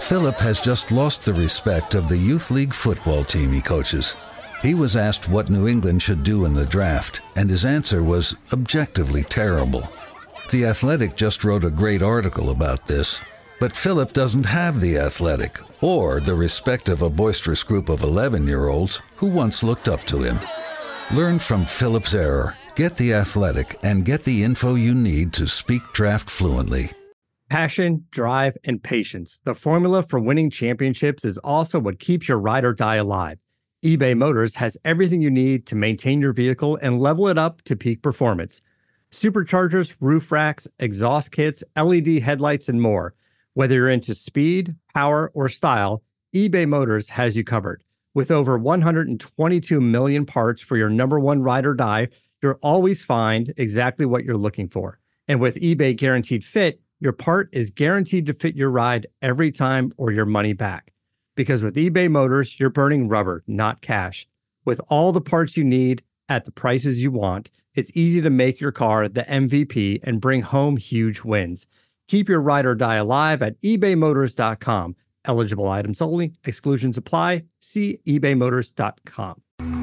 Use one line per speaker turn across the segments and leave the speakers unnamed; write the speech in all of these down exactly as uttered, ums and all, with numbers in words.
Philip has just lost the respect of the youth league football team he coaches. He was asked what New England should do in the draft, and his answer was objectively terrible. The Athletic just wrote a great article about this, but Philip doesn't have the Athletic or the respect of a boisterous group of eleven-year-olds who once looked up to him. Learn from Philip's error, get the Athletic, and get the info you need to speak draft fluently.
Passion, drive, and patience. The formula for winning championships is also what keeps your ride or die alive. eBay Motors has everything you need to maintain your vehicle and level it up to peak performance. Superchargers, roof racks, exhaust kits, L E D headlights, and more. Whether you're into speed, power, or style, eBay Motors has you covered. With over one hundred twenty-two million parts for your number one ride or die, you'll always find exactly what you're looking for. And with eBay Guaranteed Fit, your part is guaranteed to fit your ride every time or your money back. Because with eBay Motors, you're burning rubber, not cash. With all the parts you need at the prices you want, it's easy to make your car the M V P and bring home huge wins. Keep your ride or die alive at ebay motors dot com. Eligible items only. Exclusions apply. See ebay motors dot com.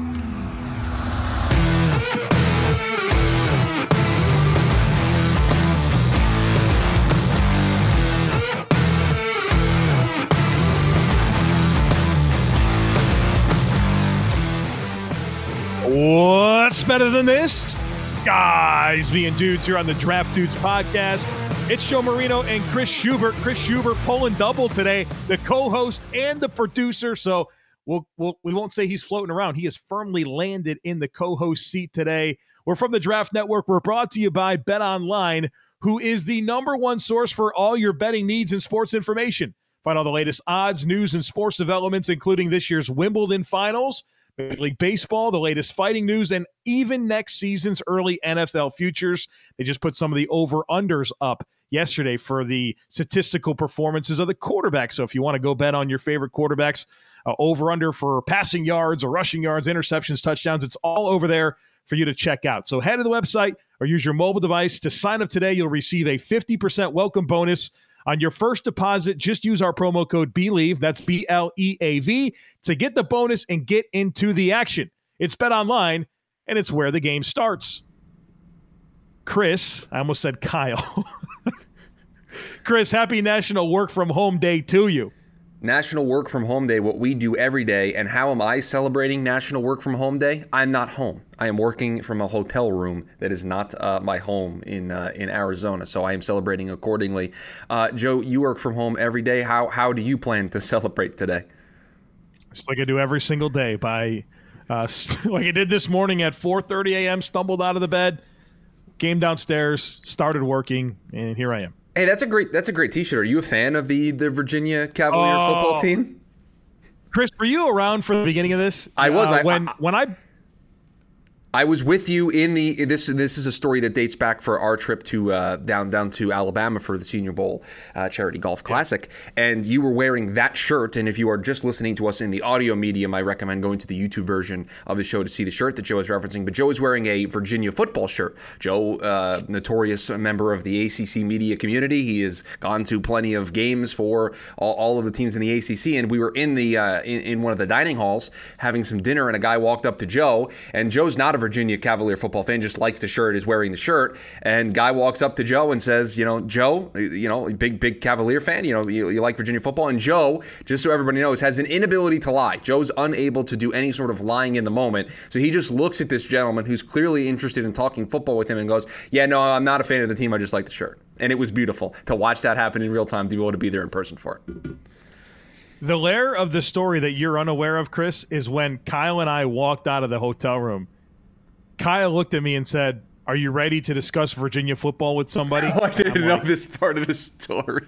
What's better than this? Guys being dudes here on the Draft Dudes podcast. It's Joe Marino and Chris Schubert. Chris Schubert pulling double today, the co-host and the producer. So we'll, we'll, we won't say he's floating around. He has firmly landed in the co-host seat today. We're from the Draft Network. We're brought to you by BetOnline, who is the number one source for all your betting needs and sports information. Find all the latest odds, news, and sports developments, including this year's Wimbledon finals, Major League Baseball, the latest fighting news, and even next season's early N F L futures. They just put some of the over-unders up yesterday for the statistical performances of the quarterbacks. So if you want to go bet on your favorite quarterbacks, uh, over-under for passing yards or rushing yards, interceptions, touchdowns, it's all over there for you to check out. So head to the website or use your mobile device to sign up today. You'll receive a fifty percent welcome bonus on your first deposit. Just use our promo code BELIEVE, that's B L E A V, to get the bonus and get into the action. It's BetOnline, and it's where the game starts. Chris, I almost said Kyle. Chris, happy National Work From Home Day to you.
National Work From Home Day, what we do every day. And how am I celebrating National Work From Home Day? I'm not home. I am working from a hotel room that is not uh, my home in uh, in Arizona. So I am celebrating accordingly. Uh, Joe, you work from home every day. How how do you plan to celebrate today?
Just like I do every single day. By uh, like I did this morning at four thirty a.m., stumbled out of the bed, came downstairs, started working, and here I am.
Hey, that's a great that's a great T-shirt. Are you a fan of the, the Virginia Cavalier oh, football team?
Chris, were you around for the beginning of this?
I was.
Uh,
I,
when
I,
when I
I was with you in the this this is a story that dates back for our trip to uh, down down to Alabama for the Senior Bowl uh, Charity Golf Classic, and you were wearing that shirt. And if you are just listening to us in the audio medium, I recommend going to the YouTube version of the show to see the shirt that Joe is referencing. But Joe is wearing a Virginia football shirt. Joe, uh, notorious member of the A C C media community, he has gone to plenty of games for all, all of the teams in the A C C. And we were in the uh, in, in one of the dining halls having some dinner, and a guy walked up to Joe, and Joe's not a Virginia Cavalier football fan, just likes the shirt, is wearing the shirt, and guy walks up to Joe and says, you know, Joe, you know, big, big Cavalier fan, you know, you, you like Virginia football, and Joe, just so everybody knows, has an inability to lie. Joe's unable to do any sort of lying in the moment, so he just looks at this gentleman who's clearly interested in talking football with him and goes, yeah, no, I'm not a fan of the team, I just like the shirt. And it was beautiful to watch that happen in real time, to be able to be there in person for it.
The layer of the story that you're unaware of, Chris, is when Kyle and I walked out of the hotel room. Kyle looked at me and said, are you ready to discuss Virginia football with somebody?
Oh, I didn't
I'm
know
like,
this part of the story.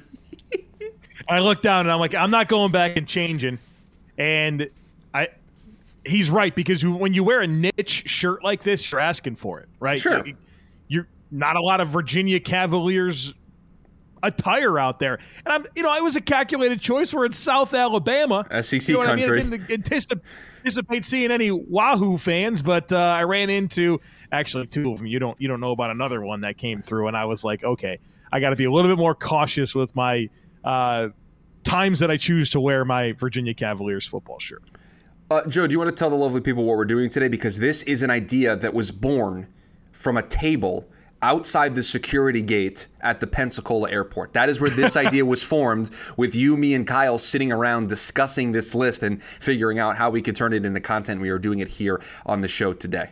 I looked down and I'm like, I'm not going back and changing. And I, he's right, because when you wear a niche shirt like this, you're asking for it, right?
Sure.
You're not a lot of Virginia Cavaliers attire out there. And I'm, you know, it was a calculated choice. We're in South Alabama.
S E C
you know
country.
I mean? I didn't anticipate, anticipate seeing any Wahoo fans, but uh, I ran into actually two of them. You don't, you don't know about another one that came through, and I was like, okay, I got to be a little bit more cautious with my uh, times that I choose to wear my Virginia Cavaliers football shirt.
Uh, Joe, do you want to tell the lovely people what we're doing today? Because this is an idea that was born from a table outside the security gate at the Pensacola airport. That is where this idea was formed, with you, me, and Kyle sitting around discussing this list and figuring out how we could turn it into content. We are doing it here on the show today.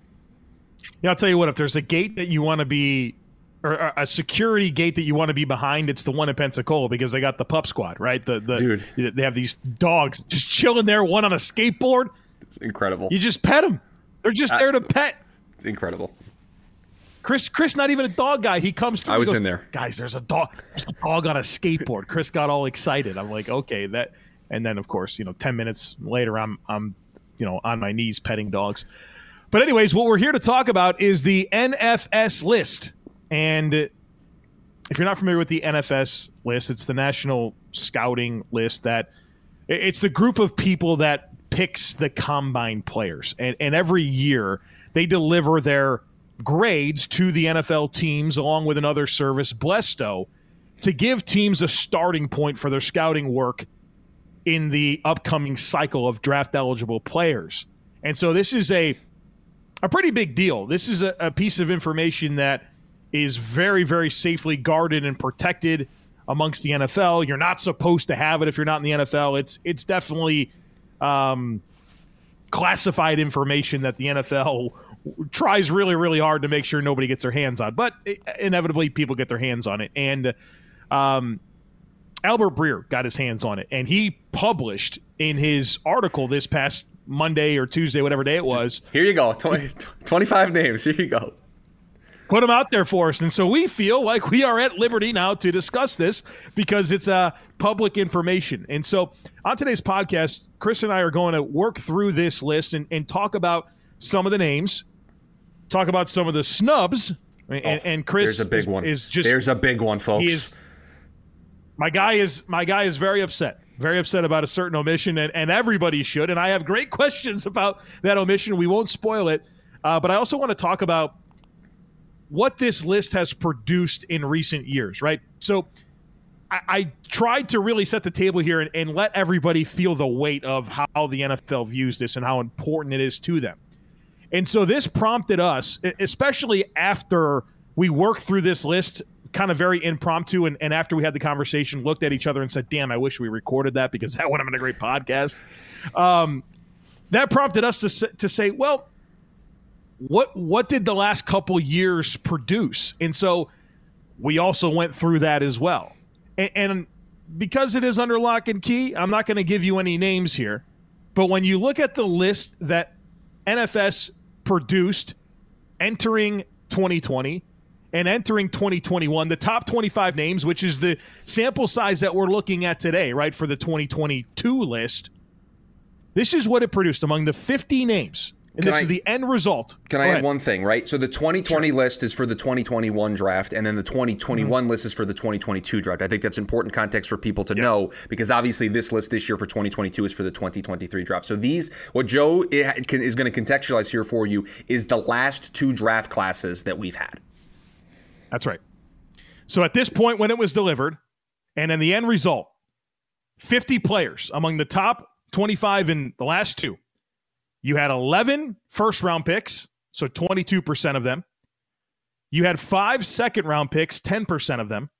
Yeah, I'll tell you what, if there's a gate that you want to be, or a security gate that you want to be behind, it's the one in Pensacola, because they got the pup squad, right? The, the
Dude.
They have these dogs just chilling there, one on a skateboard.
It's incredible.
You just pet them. They're just
I,
there to pet.
It's incredible.
Chris, Chris, not even a dog guy. He comes through.
I was
goes,
in there.
Guys, there's a dog. There's a dog on a skateboard. Chris got all excited. I'm like, okay, that. And then, of course, you know, ten minutes later, I'm, I'm, you know, on my knees petting dogs. But anyways, what we're here to talk about is the N F S list. And if you're not familiar with the N F S list, it's the National Scouting List. That it's the group of people that picks the combine players, and, and every year they deliver their grades to the N F L teams along with another service, Blesto, to give teams a starting point for their scouting work in the upcoming cycle of draft eligible players. And so this is a a pretty big deal. This is a, a piece of information that is very, very safely guarded and protected amongst the N F L. You're not supposed to have it if you're not in the N F L. It's it's definitely um, classified information that the N F L tries really, really hard to make sure nobody gets their hands on. But inevitably, people get their hands on it. And um, Albert Breer got his hands on it. And he published in his article this past Monday or Tuesday, whatever day it was.
Here you go. twenty, twenty-five names. Here you go.
Put them out there for us. And so we feel like we are at liberty now to discuss this because it's uh, public information. And so on today's podcast, Chris and I are going to work through this list and, and talk about some of the names, talk about some of the snubs. And, oh, and Chris
there's a big
is,
one.
is just
there's a big one, folks.
Is, my guy is my guy is very upset. Very upset about a certain omission, and, and everybody should. And I have great questions about that omission. We won't spoil it. Uh, but I also want to talk about what this list has produced in recent years, right? So I, I tried to really set the table here and, and let everybody feel the weight of how the N F L views this and how important it is to them. And so this prompted us, especially after we worked through this list kind of very impromptu, and, and after we had the conversation, looked at each other and said, damn, I wish we recorded that because that would have been a great podcast. Um, that prompted us to, to say, well, what what did the last couple years produce? And so we also went through that as well. And, and because it is under lock and key, I'm not going to give you any names here. But when you look at the list that N F S produced entering twenty twenty and entering twenty twenty-one, the top twenty-five names, which is the sample size that we're looking at today, right, for the twenty twenty-two list, this is what it produced among the fifty names. And can this I, is the end result.
Can Go I ahead. add one thing, right? So the twenty twenty sure. list is for the twenty twenty-one draft, and then the twenty twenty-one mm-hmm. list is for the twenty twenty-two draft. I think that's important context for people to yeah. know, because obviously this list this year for twenty twenty-two is for the twenty twenty-three draft. So these, what Joe is going to contextualize here for you is the last two draft classes that we've had.
That's right. So at this point when it was delivered, and in the end result, fifty players among the top twenty-five in the last two. You had eleven first-round picks, so twenty-two percent of them. You had five second-round picks, ten percent of them.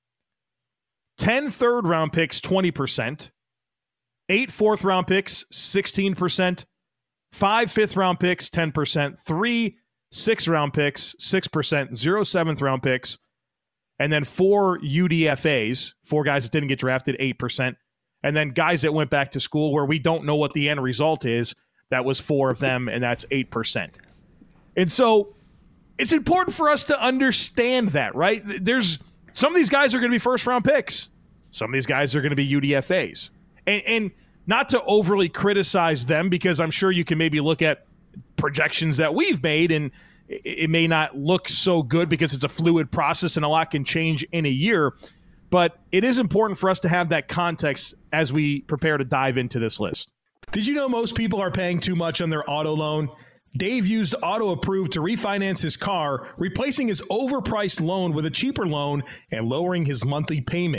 ten third-round picks, twenty percent. eight fourth-round picks, sixteen percent. five fifth-round picks, ten percent. three sixth-round picks, six percent. zero seventh-round picks. And then four U D F As, four guys that didn't get drafted, eight percent. And then guys that went back to school where we don't know what the end result is. That was four of them, and that's eight percent. And so it's important for us to understand that, right? There's some of these guys are going to be first-round picks. Some of these guys are going to be U D F As. And, and not to overly criticize them, because I'm sure you can maybe look at projections that we've made, and it, it may not look so good because it's a fluid process and a lot can change in a year. But it is important for us to have that context as we prepare to dive into this list. Did you know most people are paying too much on their auto loan? Dave used Auto Approve to refinance his car, replacing his overpriced loan with a cheaper loan and lowering his monthly payment.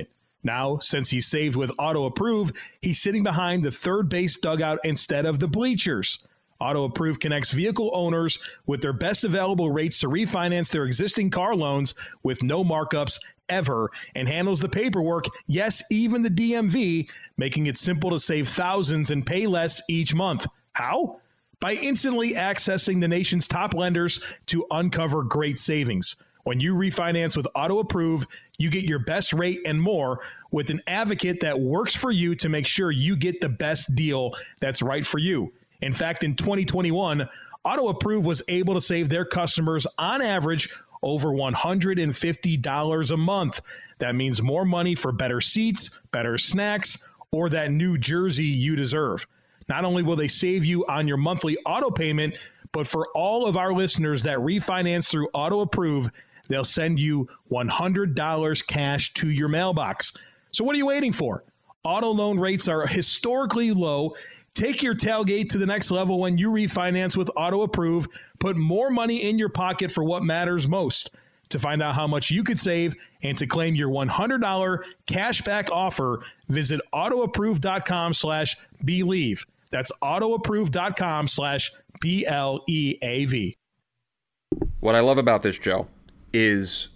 Now, since he's saved with Auto Approve, he's sitting behind the third base dugout instead of the bleachers. Auto Approve connects vehicle owners with their best available rates to refinance their existing car loans with no markups ever, and handles the paperwork, yes, even the D M V, making it simple to save thousands and pay less each month. How? By instantly accessing the nation's top lenders to uncover great savings. When you refinance with Auto Approve, you get your best rate and more with an advocate that works for you to make sure you get the best deal that's right for you. In fact, in twenty twenty-one, Auto Approve was able to save their customers on average over one hundred fifty dollars a month. That means more money for better seats, better snacks, or that new jersey you deserve. Not only will they save you on your monthly auto payment, but for all of our listeners that refinance through Auto Approve, they'll send you one hundred dollars cash to your mailbox. So what are you waiting for? Auto loan rates are historically low. Take your tailgate to the next level when you refinance with Auto Approve. Put more money in your pocket for what matters most. To find out how much you could save and to claim your one hundred dollars cashback offer, visit autoapprove.com slash believe. That's autoapprove.com slash B L E A V.
What I love about this, Joe, is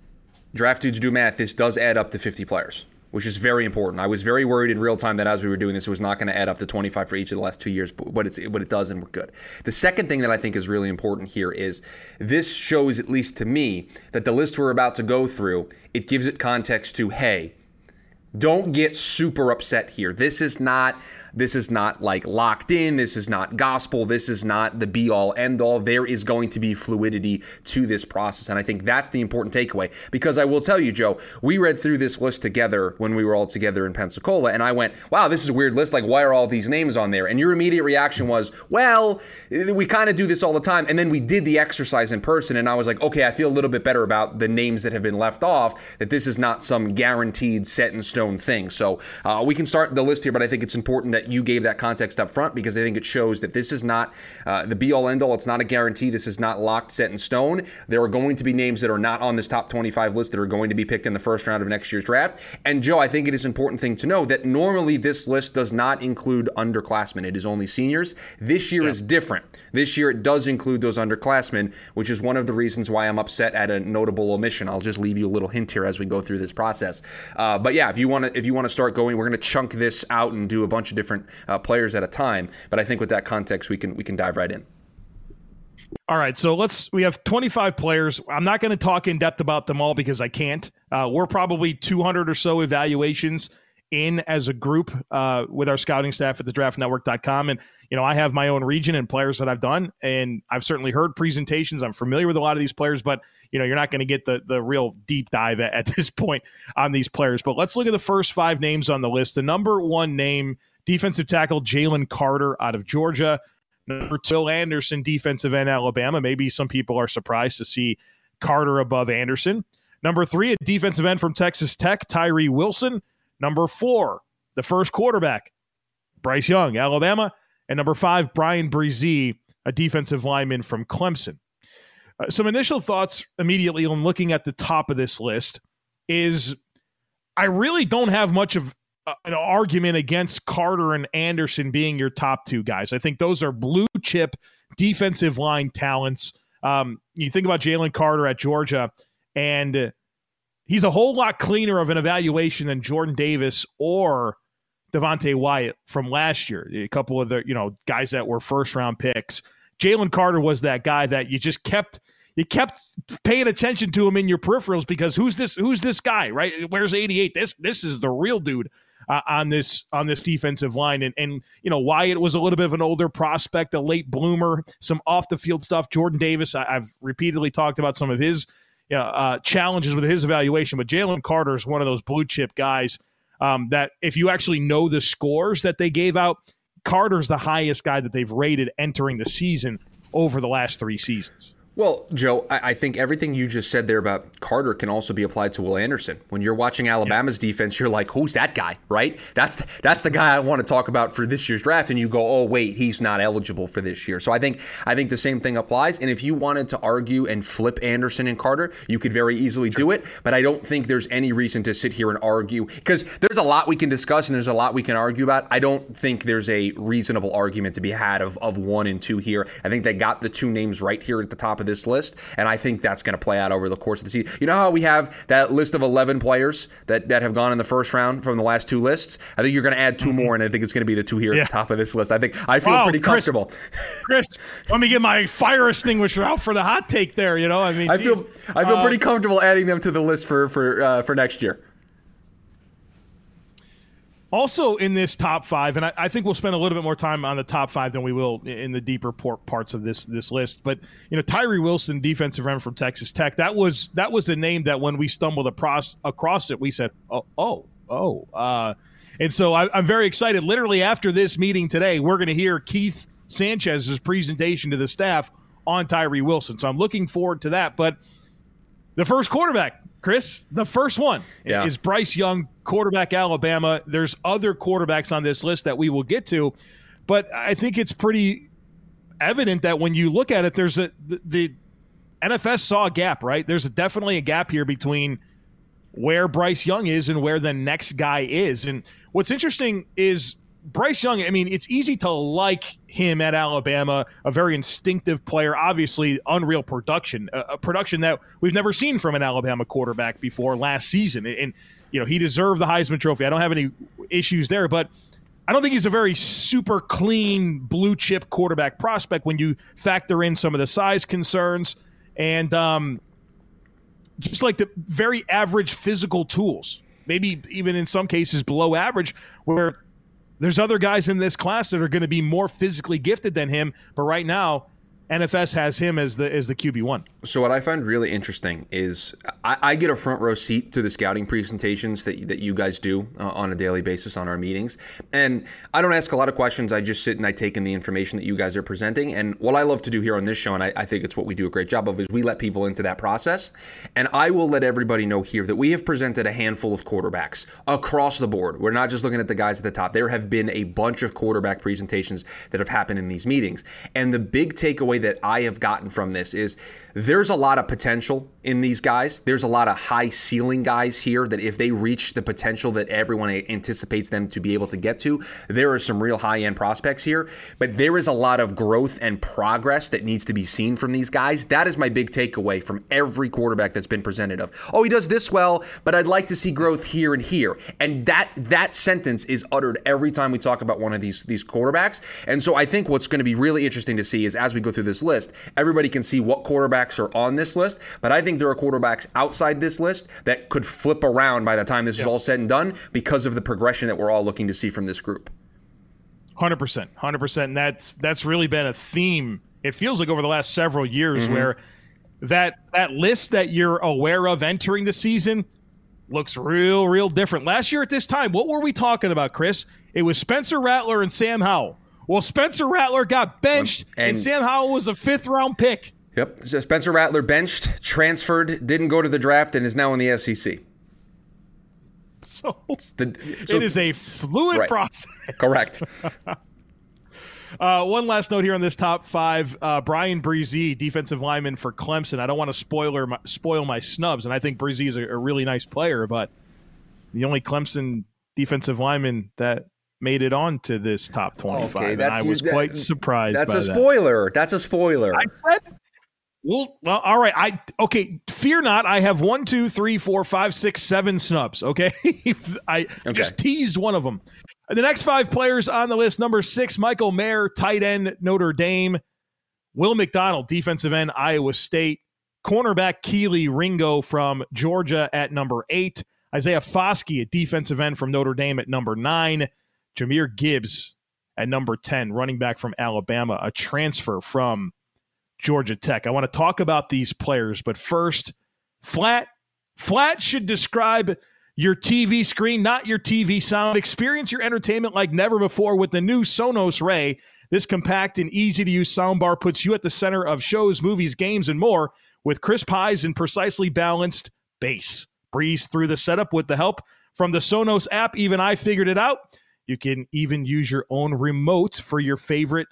Draft Dudes Do Math. This does add up to fifty players, which is very important. I was very worried in real time that as we were doing this, it was not going to add up to twenty-five for each of the last two years, but it's, but it does, and we're good. The second thing that I think is really important here is this shows, at least to me, that the list we're about to go through, it gives it context to, hey, don't get super upset here. This is not... This is not like locked in. This is not gospel. This is not the be all end all. There is going to be fluidity to this process. And I think that's the important takeaway, because I will tell you, Joe, we read through this list together when we were all together in Pensacola. And I went, wow, this is a weird list. Like, why are all these names on there? And your immediate reaction was, well, we kind of do this all the time. And then we did the exercise in person. And I was like, okay, I feel a little bit better about the names that have been left off, that this is not some guaranteed set in stone thing. So uh, we can start the list here, but I think it's important that you gave that context up front, because I think it shows that this is not uh, the be all end all. It's not a guarantee. This is not locked, set in stone. There are going to be names that are not on this top twenty-five list that are going to be picked in the first round of next year's draft. And Joe, I think it is an important thing to know that normally this list does not include underclassmen. It is only seniors. This year yeah. is different. This year it does include those underclassmen, which is one of the reasons why I'm upset at a notable omission. I'll just leave you a little hint here as we go through this process. Uh, but yeah, if you want to, if you want to start going, we're going to chunk this out and do a bunch of different uh, players at a time. But I think with that context, we can we can dive right in.
All right, so let's. We have twenty-five players. I'm not going to talk in depth about them all because I can't. Uh, we're probably two hundred or so evaluations in as a group uh, with our scouting staff at the draft network dot com. And, you know, I have my own region and players that I've done, and I've certainly heard presentations. I'm familiar with a lot of these players, but, you know, you're not going to get the the real deep dive at, at this point on these players. But let's look at the first five names on the list. The number one name, defensive tackle Jalen Carter out of Georgia. Number two, Will Anderson, defensive end, Alabama. Maybe some people are surprised to see Carter above Anderson. Number three, a defensive end from Texas Tech, Tyree Wilson. Number four, the first quarterback, Bryce Young, Alabama. And number five, Brian Bresee, a defensive lineman from Clemson. Uh, some initial thoughts immediately on looking at the top of this list is I really don't have much of uh, an argument against Carter and Anderson being your top two guys. I think those are blue chip defensive line talents. Um, you think about Jalen Carter at Georgia, and he's a whole lot cleaner of an evaluation than Jordan Davis or Devontae Wyatt from last year. A couple of the, you know, guys that were first round picks. Jalen Carter was that guy that you just kept you kept paying attention to him in your peripherals because who's this who's this guy, right? Where's eighty-eight? This this is the real dude uh, on this on this defensive line. And and you know, Wyatt was a little bit of an older prospect, a late bloomer, some off the field stuff. Jordan Davis, I, I've repeatedly talked about some of his you know, uh, challenges with his evaluation, but Jalen Carter is one of those blue chip guys um, that if you actually know the scores that they gave out, Carter's the highest guy that they've rated entering the season over the last three seasons.
Well, Joe, I, I think everything you just said there about Carter can also be applied to Will Anderson. When you're watching Alabama's yeah. defense, you're like, who's that guy, right? That's the, that's the guy I want to talk about for this year's draft. And you go, oh, wait, he's not eligible for this year. So I think I think the same thing applies. And if you wanted to argue and flip Anderson and Carter, you could very easily sure. do it. But I don't think there's any reason to sit here and argue, because there's a lot we can discuss and there's a lot we can argue about. I don't think there's a reasonable argument to be had of, of one and two here. I think they got the two names right here at the top of this list, and I think that's going to play out over the course of the season. You know how we have that list of eleven players that, that have gone in the first round from the last two lists? I think you're going to add two mm-hmm. more, and I think it's going to be the two here yeah. at the top of this list. I think I feel wow, pretty comfortable.
Chris, Chris, let me get my fire extinguisher out for the hot take there. You know, I mean,
I
geez.
feel I feel
uh,
pretty comfortable adding them to the list for for uh, for next year.
Also in this top five, and I, I think we'll spend a little bit more time on the top five than we will in the deeper parts of this this list. But you know, Tyree Wilson, defensive end from Texas Tech, that was that was a name that when we stumbled across across it, we said, oh, oh, oh. Uh, and so I, I'm very excited. Literally after this meeting today, we're going to hear Keith Sanchez's presentation to the staff on Tyree Wilson. So I'm looking forward to that. But the first quarterback, Chris, the first one yeah. is Bryce Young, quarterback Alabama. There's other quarterbacks on this list that we will get to, but I think it's pretty evident that when you look at it, there's a the, the N F S saw a gap, right? There's a, definitely a gap here between where Bryce Young is and where the next guy is. And what's interesting is Bryce Young, I mean, it's easy to like him at Alabama, a very instinctive player, obviously unreal production, a, a production that we've never seen from an Alabama quarterback before last season. And, and, you know, he deserved the Heisman Trophy. I don't have any issues there, but I don't think he's a very super clean blue chip quarterback prospect when you factor in some of the size concerns and um, just like the very average physical tools, maybe even in some cases below average, where there's other guys in this class that are going to be more physically gifted than him, but right now N F S has him as the as the Q B one.
So what I find really interesting is I, I get a front row seat to the scouting presentations that that you guys do uh, on a daily basis on our meetings, and I don't ask a lot of questions. I just sit and I take in the information that you guys are presenting. And what I love to do here on this show, and I, I think it's what we do a great job of, is we let people into that process. And I will let everybody know here that we have presented a handful of quarterbacks across the board. We're not just looking at the guys at the top. There have been a bunch of quarterback presentations that have happened in these meetings, and the big takeaway that I have gotten from this is there's a lot of potential in these guys. There's a lot of high ceiling guys here that if they reach the potential that everyone anticipates them to be able to get to, there are some real high end prospects here. But there is a lot of growth and progress that needs to be seen from these guys. That is my big takeaway from every quarterback that's been presented of, oh, he does this well, but I'd like to see growth here and here. And that that sentence is uttered every time we talk about one of these, these quarterbacks. And so I think what's going to be really interesting to see is as we go through this list, everybody can see what quarterbacks are on this list, but I think there are quarterbacks outside this list that could flip around by the time this yep. is all said and done because of the progression that we're all looking to see from this group.
one hundred percent. one hundred percent. And that's, that's really been a theme, it feels like, over the last several years mm-hmm. where that that list that you're aware of entering the season looks real, real different. Last year at this time, what were we talking about, Chris? It was Spencer Rattler and Sam Howell. Well, Spencer Rattler got benched, and, and Sam Howell was a fifth-round pick.
Yep. So Spencer Rattler benched, transferred, didn't go to the draft, and is now in the S E C.
So,
the, so
it is a fluid
right.
process.
Correct.
uh, one last note here on this top five. Uh, Brian Bresee, defensive lineman for Clemson. I don't want to spoiler my, spoil my snubs, and I think Bresee is a, a really nice player, but the only Clemson defensive lineman that made it on to this top twenty-five, okay, and I was that, quite surprised
That's
by
a spoiler. That. That's a spoiler.
I said – Well, well, all right. I okay. Fear not. I have one, two, three, four, five, six, seven snubs. Okay, I okay. just teased one of them. The next five players on the list: number six, Michael Mayer, tight end, Notre Dame; Will McDonald, defensive end, Iowa State; cornerback Keely Ringo from Georgia at number eight; Isaiah Foskey, a defensive end from Notre Dame, at number nine; Jahmyr Gibbs at number ten, running back from Alabama, a transfer from Georgia Tech. I want to talk about these players, but first, flat. Flat should describe your T V screen, not your T V sound. Experience your entertainment like never before with the new Sonos Ray. This compact and easy-to-use soundbar puts you at the center of shows, movies, games, and more with crisp highs and precisely balanced bass. Breeze through the setup with the help from the Sonos app. Even I figured it out. You can even use your own remote for your favorite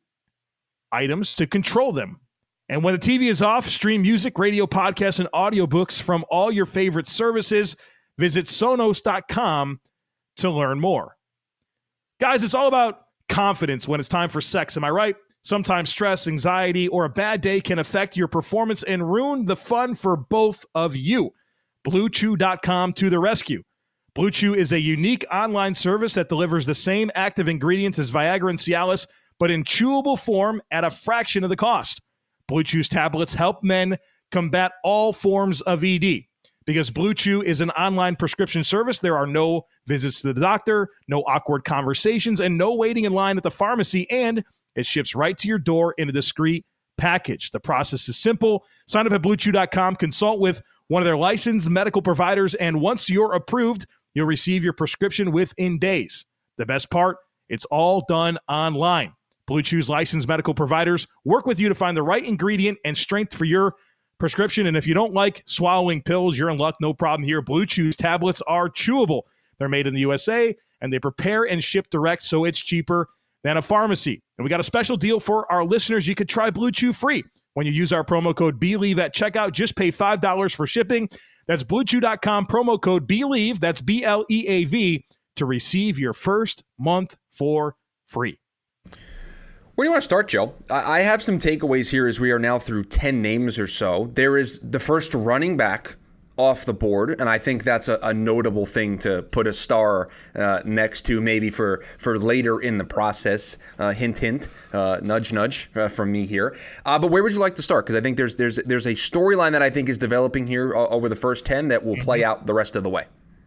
items to control them. And when the T V is off, stream music, radio, podcasts, and audiobooks from all your favorite services. Visit Sonos dot com to learn more. Guys, it's all about confidence when it's time for sex. Am I right? Sometimes stress, anxiety, or a bad day can affect your performance and ruin the fun for both of you. Blue Chew dot com to the rescue. Blue Chew is a unique online service that delivers the same active ingredients as Viagra and Cialis, but in chewable form at a fraction of the cost. Blue Chew's tablets help men combat all forms of E D. Because Blue Chew is an online prescription service, there are no visits to the doctor, no awkward conversations, and no waiting in line at the pharmacy, and it ships right to your door in a discreet package. The process is simple. Sign up at Blue Chew dot com, consult with one of their licensed medical providers, and once you're approved, you'll receive your prescription within days. The best part, it's all done online. Blue Chew's licensed medical providers work with you to find the right ingredient and strength for your prescription. And if you don't like swallowing pills, you're in luck. No problem here. Blue Chew's tablets are chewable. They're made in the U S A, and they prepare and ship direct, so it's cheaper than a pharmacy. And we got a special deal for our listeners. You could try Blue Chew free when you use our promo code BELIEVE at checkout. Just pay five dollars for shipping. That's Blue Chew dot com, promo code BELIEVE, that's B L E A V, to receive your first month for free.
Where do you want to start, Joe? I have some takeaways here as we are now through ten names or so. There is the first running back off the board, and I think that's a, a notable thing to put a star uh, next to, maybe for, for later in the process. Uh, hint, hint, uh, nudge, nudge uh, from me here. Uh, but where would you like to start? Because I think there's there's there's a storyline that I think is developing here uh, over the first ten that will play out the rest of the way.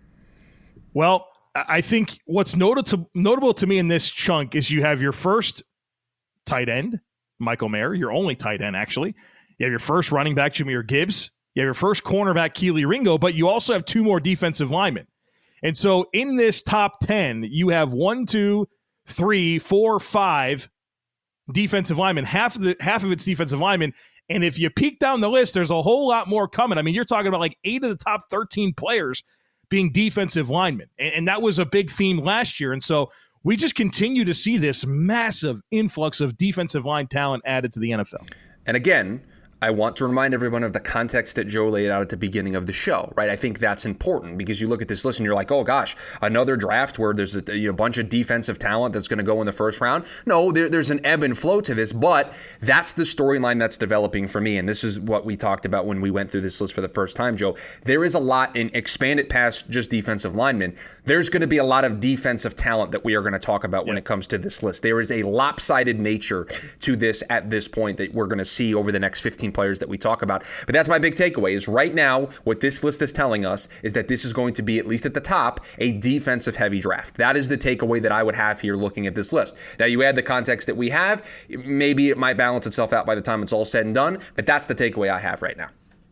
Well, I think what's notable notable to me in this chunk is you have your first tight end, Michael Mayer, your only tight end, actually. You have your first running back, Jahmyr Gibbs. You have your first cornerback, Kelee Ringo, but you also have two more defensive linemen. And so in this top ten, you have one, two, three, four, five defensive linemen, half of the half of it's defensive linemen. And if you peek down the list, there's a whole lot more coming. I mean, you're talking about like eight of the top thirteen players being defensive linemen. And, and that was a big theme last year. And so we just continue to see this massive influx of defensive line talent added to the N F L.
And again, I want to remind everyone of the context that Joe laid out at the beginning of the show, right? I think that's important because you look at this list and you're like, oh gosh, another draft where there's a, a bunch of defensive talent that's going to go in the first round. No, there, there's an ebb and flow to this, but that's the storyline that's developing for me. And this is what we talked about when we went through this list for the first time, Joe. There is a lot in expanded past just defensive linemen. There's going to be a lot of defensive talent that we are going to talk about yeah. when it comes to this list. There is a lopsided nature to this at this point that we're going to see over the next fifteen players that we talk about. But that's my big takeaway is right now what this list is telling us is that this is going to be, at least at the top, a defensive heavy draft. That is the takeaway that I would have here looking at this list. Now you add the context that we have, maybe it might balance itself out by the time it's all said and done, but that's the takeaway I have right now.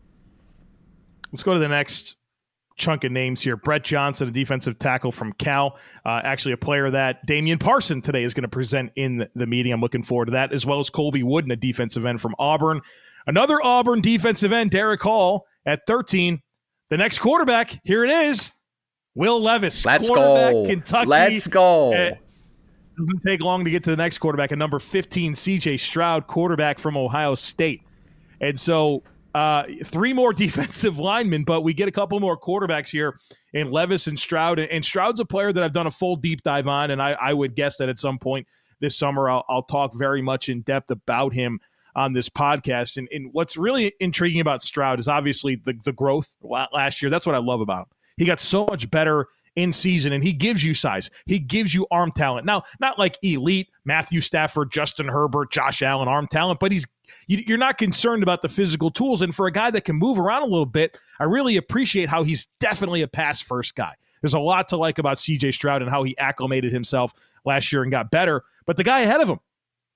Let's go to the next chunk of names here. Brett Johnson, a defensive tackle from Cal, uh, actually a player that Damian Parson today is going to present in the meeting. I'm looking forward to that, as well as Colby Wooden, a defensive end from Auburn. Another Auburn defensive end, Derek Hall, at thirteen. The next quarterback, here it is, Will Levis.
Let's go.
Kentucky.
Let's go.
It doesn't take long to get to the next quarterback. At number fifteen, C J Stroud, quarterback from Ohio State. And so uh, three more defensive linemen, but we get a couple more quarterbacks here in Levis and Stroud. And Stroud's a player that I've done a full deep dive on, and I, I would guess that at some point this summer I'll, I'll talk very much in depth about him on this podcast. And, and what's really intriguing about Stroud is obviously the, the growth last year. That's what I love about him. He got so much better in season, and he gives you size. He gives you arm talent. Now, not like elite Matthew Stafford, Justin Herbert, Josh Allen arm talent, but he's you, you're not concerned about the physical tools. And for a guy that can move around a little bit, I really appreciate how he's definitely a pass-first guy. There's a lot to like about C J Stroud and how he acclimated himself last year and got better. But the guy ahead of him,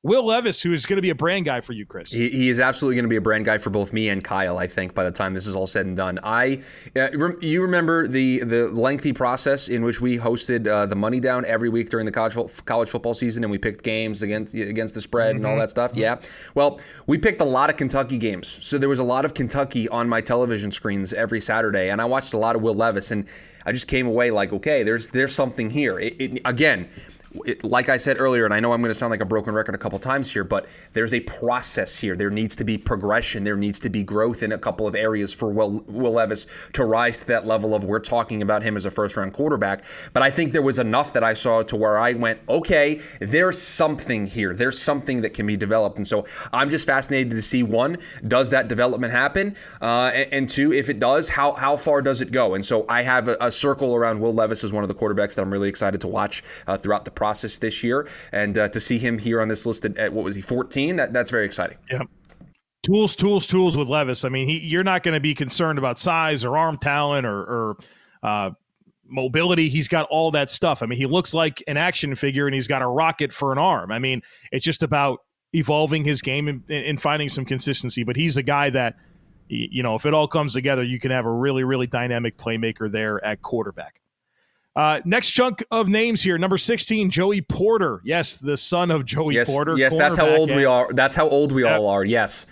Will Levis, who is going to be a brand guy for you, Chris.
He, he is absolutely going to be a brand guy for both me and Kyle, I think, by the time this is all said and done. I, uh, rem- you remember the the lengthy process in which we hosted uh, the Money Down every week during the college, college football season, and we picked games against against the spread mm-hmm. and all that stuff? Mm-hmm. Yeah. Well, we picked a lot of Kentucky games. So there was a lot of Kentucky on my television screens every Saturday, and I watched a lot of Will Levis, and I just came away like, okay, there's there's something here. It, it, again, It, like I said earlier, and I know I'm going to sound like a broken record a couple times here, but there's a process here. There needs to be progression. There needs to be growth in a couple of areas for Will, Will Levis to rise to that level of we're talking about him as a first-round quarterback. But I think there was enough that I saw to where I went, okay, there's something here. There's something that can be developed. And so I'm just fascinated to see, one, does that development happen? Uh, and, and two, if it does, how how far does it go? And so I have a, a circle around Will Levis as one of the quarterbacks that I'm really excited to watch uh, throughout the process. process this year, and uh, to see him here on this list at, at what was he, fourteen? That that's very exciting.
Yeah, tools, tools, tools with Levis. I mean, he, you're not going to be concerned about size or arm talent or, or uh, mobility. He's got all that stuff. I mean, he looks like an action figure, and he's got a rocket for an arm. I mean, it's just about evolving his game and, and finding some consistency. But he's a guy that, you know, if it all comes together, you can have a really, really dynamic playmaker there at quarterback. Uh, next chunk of names here. Number sixteen, Joey Porter. Yes, the son of Joey
yes,
Porter.
Yes, that's how old we are. That's how old we
that,
all are. Yes.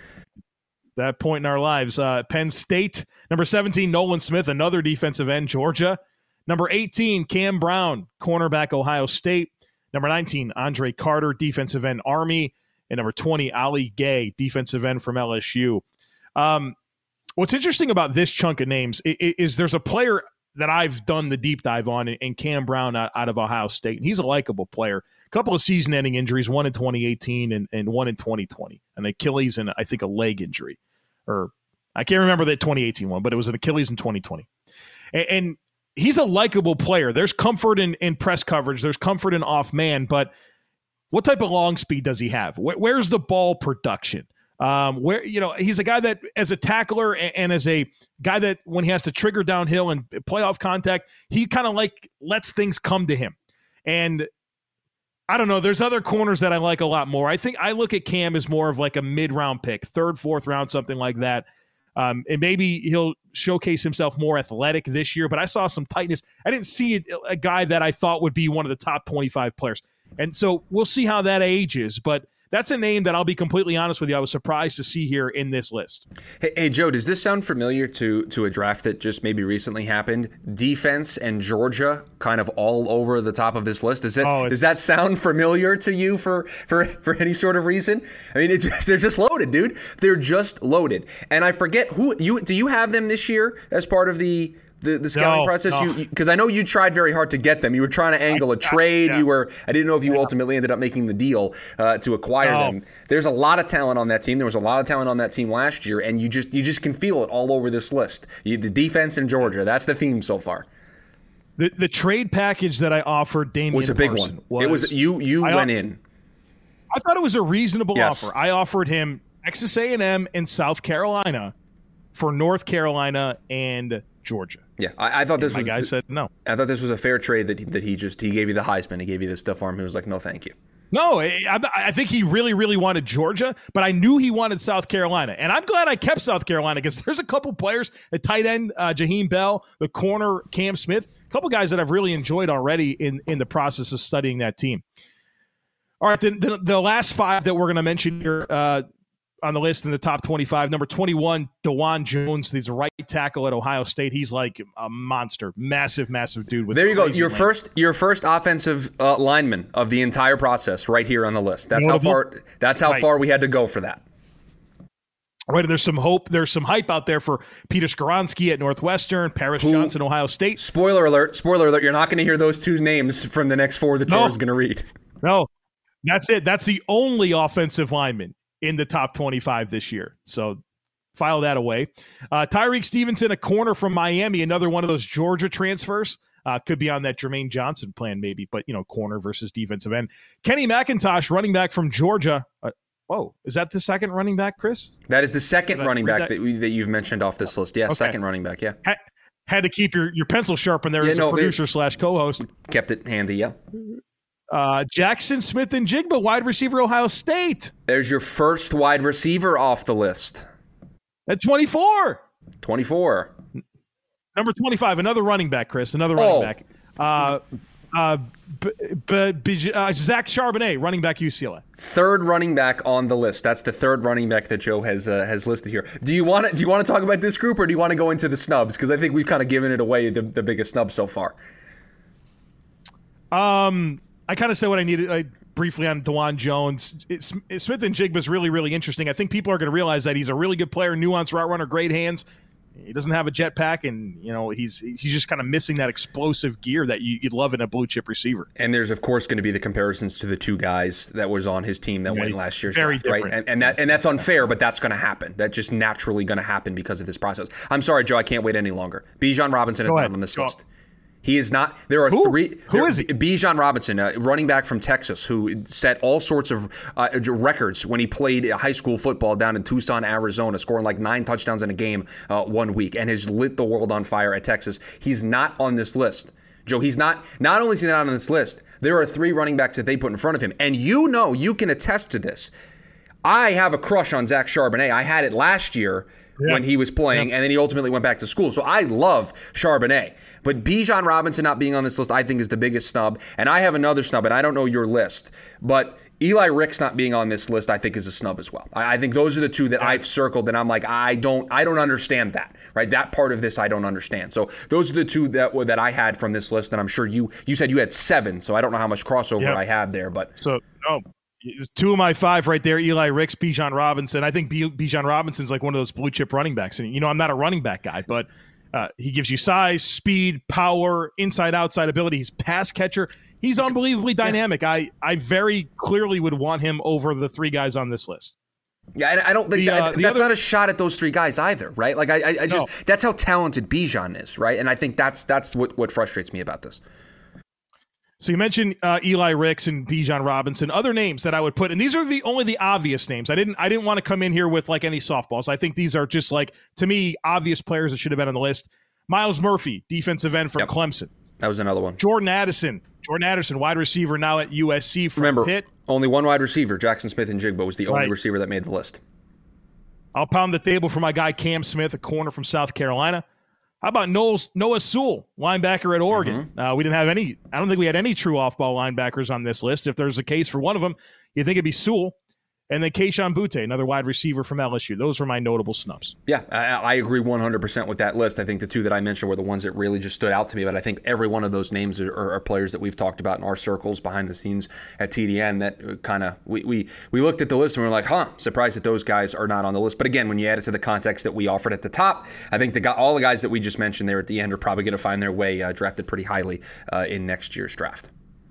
That point in our lives. Uh, Penn State. Number seventeen, Nolan Smith, another defensive end, Georgia. Number eighteen, Cam Brown, cornerback, Ohio State. Number nineteen, Andre Carter, defensive end, Army. And number twenty, Ali Gay, defensive end from L S U. Um, what's interesting about this chunk of names is, is there's a player that I've done the deep dive on, and Cam Brown out, out of Ohio State. And he's a likable player. A couple of season-ending injuries, one in twenty eighteen and, and one in twenty twenty. An Achilles and, I think, a leg injury. Or I can't remember that twenty eighteen one, but it was an Achilles in twenty twenty. And, and he's a likable player. There's comfort in, in press coverage. There's comfort in off-man. But what type of long speed does he have? Where, where's the ball production? Um, where, you know, he's a guy that as a tackler and, and as a guy that when he has to trigger downhill and playoff contact, he kind of like lets things come to him. And I don't know, there's other corners that I like a lot more. I think I look at Cam as more of like a mid-round pick, third, fourth round, something like that. Um, and maybe he'll showcase himself more athletic this year, but I saw some tightness. I didn't see a, a guy that I thought would be one of the top twenty-five players. And so we'll see how that ages, but that's a name that I'll be completely honest with you, I was surprised to see here in this list.
Hey, hey, Joe, does this sound familiar to to a draft that just maybe recently happened? Defense and Georgia kind of all over the top of this list. Does it, oh, does that sound familiar to you for, for, for any sort of reason? I mean, it's just, they're just loaded, dude. They're just loaded. And I forget, who you do you have them this year as part of the The, the scouting
no,
process,
no.
you because I know you tried very hard to get them. You were trying to angle a trade. I, yeah. You were. I didn't know if you ultimately ended up making the deal uh, to acquire
no.
them. There's a lot of talent on that team. There was a lot of talent on that team last year, and you just you just can feel it all over this list. You, the defense in Georgia. That's the theme so far.
The the trade package that I offered Damian
was a big
Parson
one. Was, it was you you
I,
went in.
I thought it was a reasonable
yes.
offer. I offered him Texas A and M and South Carolina for North Carolina and Georgia.
Yeah, I, I thought this
and
was.
My guy said no.
I thought this was a fair trade that he, that he just he gave you the Heisman. He gave you the stuff arm. He was like, no, thank you.
No, I, I think he really, really wanted Georgia, but I knew he wanted South Carolina, and I'm glad I kept South Carolina because there's a couple players, the tight end uh, Jaheim Bell, the corner Cam Smith, a couple guys that I've really enjoyed already in in the process of studying that team. All right, the, the, the last five that we're going to mention here. Uh, on the list in the top twenty-five. Number twenty-one, DeJuan Jones. He's a right tackle at Ohio State. He's like a monster. Massive, massive dude. With
there you go. Your
length.
first your first offensive uh, lineman of the entire process right here on the list. That's Notable. how far That's how right. far we had to go for that.
Right, there's some hope. There's some hype out there for Peter Skoronski at Northwestern, Paris Who, Johnson, Ohio State.
Spoiler alert, spoiler alert, you're not going to hear those two names from the next four that no. Joe's going to read.
No, that's it. That's the only offensive lineman in the top twenty-five this year. So file that away. Uh, Tyreek Stevenson, a corner from Miami, another one of those Georgia transfers. Uh, could be on that Jermaine Johnson plan maybe, but, you know, corner versus defensive end. Kenny McIntosh, running back from Georgia. Uh, whoa, is that the second running back, Chris?
That is the second Did running back that? That, we, that you've mentioned off this list. Yeah, okay. Second running back, yeah.
Ha- had to keep your, your pencil sharp in there
yeah,
as
no,
a producer slash co-host.
Kept it handy, yeah.
Uh, Jackson Smith-Njigba, wide receiver, Ohio State.
There's your first wide receiver off the list.
At twenty-four.
twenty-four.
Number twenty-five, another running back, Chris, another running
oh.
back. Uh, uh, b- b- b- uh, Zach Charbonnet, running back, U C L A.
Third running back on the list. That's the third running back that Joe has uh, has listed here. Do you want to do you want to talk about this group, or do you want to go into the snubs? Because I think we've kind of given it away, the, the biggest snub so far.
Um, I kind of said what I needed. I, briefly on DeJuan Jones. It's, it's Smith-Njigba is really, really interesting. I think people are going to realize that he's a really good player, nuanced route runner, great hands. He doesn't have a jetpack, and you know he's he's just kind of missing that explosive gear that you, you'd love in a blue chip receiver.
And there's of course going to be the comparisons to the two guys that was on his team that yeah, went last year's
very
draft, right? And, and that and that's unfair, but that's going to happen. That's just naturally going to happen because of this process. I'm sorry, Joe, I can't wait any longer. Bijan Robinson is
Go
not
ahead.
on this
Go
list. He is not. There are
who?
three.
Who
there,
is he?
Bijan Robinson, a running back from Texas, who set all sorts of uh, records when he played high school football down in Tucson, Arizona, scoring like nine touchdowns in a game uh, one week, and has lit the world on fire at Texas. He's not on this list, Joe. He's not. Not only is he not on this list, there are three running backs that they put in front of him, and you know, you can attest to this. I have a crush on Zach Charbonnet. I had it last year. Yeah. When he was playing, yeah. and then he ultimately went back to school. So I love Charbonnet. But Bijan Robinson not being on this list, I think, is the biggest snub. And I have another snub, and I don't know your list. But Eli Ricks not being on this list, I think, is a snub as well. I, I think those are the two that yeah. I've circled, and I'm like, I don't I don't understand that. Right? That part of this I don't understand. So those are the two that that I had from this list, and I'm sure you you said you had seven, so I don't know how much crossover yeah. I had there. But
So, no. Two of my five right there, Eli Ricks, Bijan Robinson. I think B- Bijan Robinson's like one of those blue chip running backs. And, you know, I'm not a running back guy, but uh, he gives you size, speed, power, inside, outside ability. He's pass catcher. He's unbelievably dynamic. Yeah. I, I very clearly would want him over the three guys on this list.
Yeah, and I don't think
the,
that,
uh,
that's
other,
not a shot at those three guys either, right? Like, I, I, I just, no. that's how talented Bijan is, right? And I think that's that's what, what frustrates me about this.
So you mentioned uh, Eli Ricks and Bijan Robinson. Other names that I would put, and these are the only the obvious names. I didn't I didn't want to come in here with like any softballs. I think these are just like, to me, obvious players that should have been on the list. Myles Murphy, defensive end from
yep.
Clemson.
That was another one.
Jordan Addison. Jordan Addison, wide receiver now at U S C from
Remember,
Pitt.
Only one wide receiver. Jackson Smith-Njigba was the only
right. receiver
that made the list.
I'll pound the table for my guy Cam Smith, a corner from South Carolina. How about Noah, Noah Sewell, linebacker at Oregon? Mm-hmm. Uh, we didn't have any, I don't think we had any true off-ball linebackers on this list. If there's a case for one of them, you'd think it'd be Sewell. And then Kayshon Boutte, another wide receiver from L S U. Those were my notable snubs.
Yeah, I, I agree one hundred percent with that list. I think the two that I mentioned were the ones that really just stood out to me. But I think every one of those names are, are, are players that we've talked about in our circles behind the scenes at T D N that kind of, we, we we looked at the list and we were like, huh, surprised that those guys are not on the list. But again, when you add it to the context that we offered at the top, I think the guy, all the guys that we just mentioned there at the end are probably going to find their way uh, drafted pretty highly uh, in next year's draft.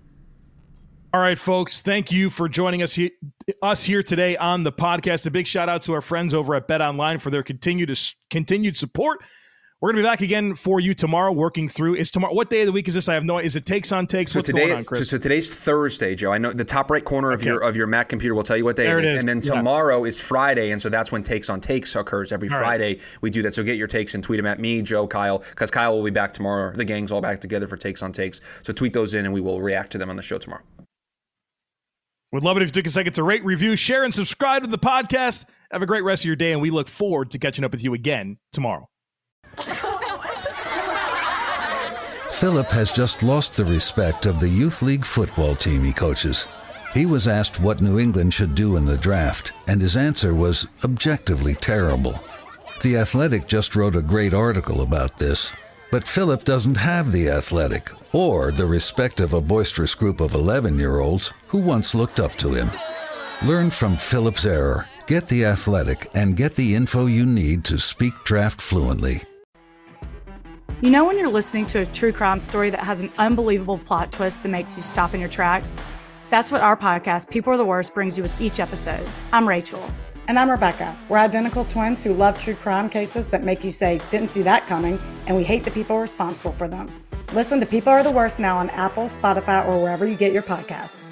All right, folks, thank you for joining us, he- us here today on the podcast. A big shout out to our friends over at BetOnline for their continued continued support. We're going to be back again for you tomorrow, working through. Is tomorrow? What day of the week is this? I have no idea. Is it Takes on Takes?
So
What's
today
going on,
is,
Chris?
So, so today's Thursday, Joe. I know the top right corner of
okay.
your of your Mac computer will tell you what day
there
it is.
is.
And then
yeah.
tomorrow is Friday, and so that's when Takes on Takes occurs. Every
all
Friday
right.
we do that. So get your takes and tweet them at me, Joe, Kyle, because Kyle will be back tomorrow. The gang's all back together for Takes on Takes. So tweet those in, and we will react to them on the show tomorrow.
Would love it if you took a second to rate, review, share, and subscribe to the podcast. Have a great rest of your day, and we look forward to catching up with you again tomorrow.
Philip has just lost the respect of the youth league football team he coaches. He was asked what New England should do in the draft, and his answer was objectively terrible. The Athletic just wrote a great article about this. But Philip doesn't have the Athletic or the respect of a boisterous group of eleven-year-olds who once looked up to him. Learn from Philip's error, get the Athletic, and get the info you need to speak draft fluently.
You know when you're listening to a true crime story that has an unbelievable plot twist that makes you stop in your tracks? That's what our podcast, People Are the Worst, brings you with each episode. I'm Rachel.
And I'm Rebecca. We're identical twins who love true crime cases that make you say, didn't see that coming, and we hate the people responsible for them. Listen to People Are the Worst now on Apple, Spotify, or wherever you get your podcasts.